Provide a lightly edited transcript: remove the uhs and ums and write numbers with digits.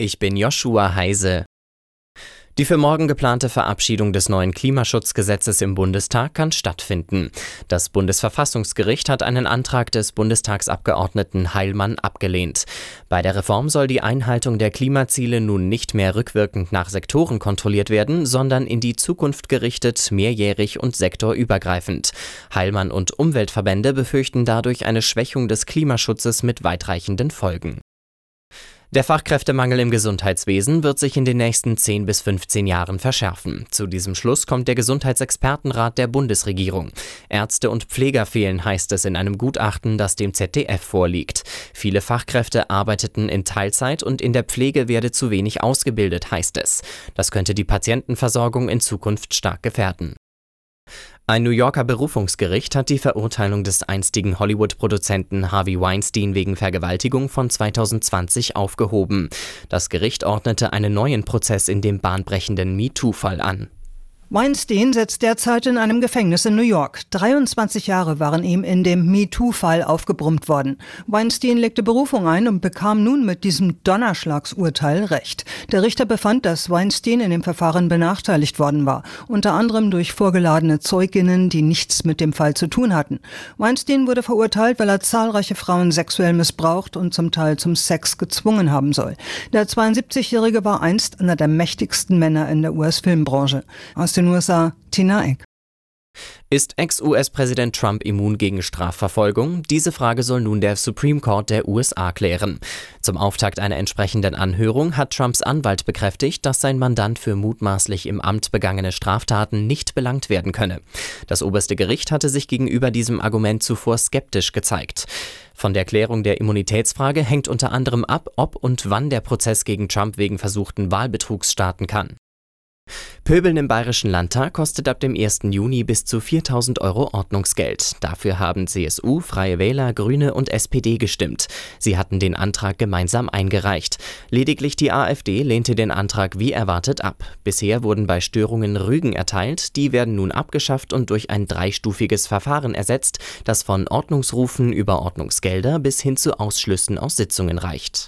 Ich bin Joshua Heise. Die für morgen geplante Verabschiedung des neuen Klimaschutzgesetzes im Bundestag kann stattfinden. Das Bundesverfassungsgericht hat einen Antrag des Bundestagsabgeordneten Heilmann abgelehnt. Bei der Reform soll die Einhaltung der Klimaziele nun nicht mehr rückwirkend nach Sektoren kontrolliert werden, sondern in die Zukunft gerichtet, mehrjährig und sektorübergreifend. Heilmann und Umweltverbände befürchten dadurch eine Schwächung des Klimaschutzes mit weitreichenden Folgen. Der Fachkräftemangel im Gesundheitswesen wird sich in den nächsten 10 bis 15 Jahren verschärfen. Zu diesem Schluss kommt der Gesundheitsexpertenrat der Bundesregierung. Ärzte und Pfleger fehlen, heißt es in einem Gutachten, das dem ZDF vorliegt. Viele Fachkräfte arbeiteten in Teilzeit und in der Pflege werde zu wenig ausgebildet, heißt es. Das könnte die Patientenversorgung in Zukunft stark gefährden. Ein New Yorker Berufungsgericht hat die Verurteilung des einstigen Hollywood-Produzenten Harvey Weinstein wegen Vergewaltigung von 2020 aufgehoben. Das Gericht ordnete einen neuen Prozess in dem bahnbrechenden MeToo-Fall an. Weinstein sitzt derzeit in einem Gefängnis in New York. 23 Jahre waren ihm in dem MeToo-Fall aufgebrummt worden. Weinstein legte Berufung ein und bekam nun mit diesem Donnerschlagsurteil Recht. Der Richter befand, dass Weinstein in dem Verfahren benachteiligt worden war, unter anderem durch vorgeladene Zeuginnen, die nichts mit dem Fall zu tun hatten. Weinstein wurde verurteilt, weil er zahlreiche Frauen sexuell missbraucht und zum Teil zum Sex gezwungen haben soll. Der 72-Jährige war einst einer der mächtigsten Männer in der US-Filmbranche. Aus den USA, Tina Eck. Ist Ex-US-Präsident Trump immun gegen Strafverfolgung? Diese Frage soll nun der Supreme Court der USA klären. Zum Auftakt einer entsprechenden Anhörung hat Trumps Anwalt bekräftigt, dass sein Mandant für mutmaßlich im Amt begangene Straftaten nicht belangt werden könne. Das oberste Gericht hatte sich gegenüber diesem Argument zuvor skeptisch gezeigt. Von der Klärung der Immunitätsfrage hängt unter anderem ab, ob und wann der Prozess gegen Trump wegen versuchten Wahlbetrugs starten kann. Pöbeln im Bayerischen Landtag kostet ab dem 1. Juni bis zu 4.000 € Ordnungsgeld. Dafür haben CSU, Freie Wähler, Grüne und SPD gestimmt. Sie hatten den Antrag gemeinsam eingereicht. Lediglich die AfD lehnte den Antrag wie erwartet ab. Bisher wurden bei Störungen Rügen erteilt. Die werden nun abgeschafft und durch ein 3-stufiges Verfahren ersetzt, das von Ordnungsrufen über Ordnungsgelder bis hin zu Ausschlüssen aus Sitzungen reicht.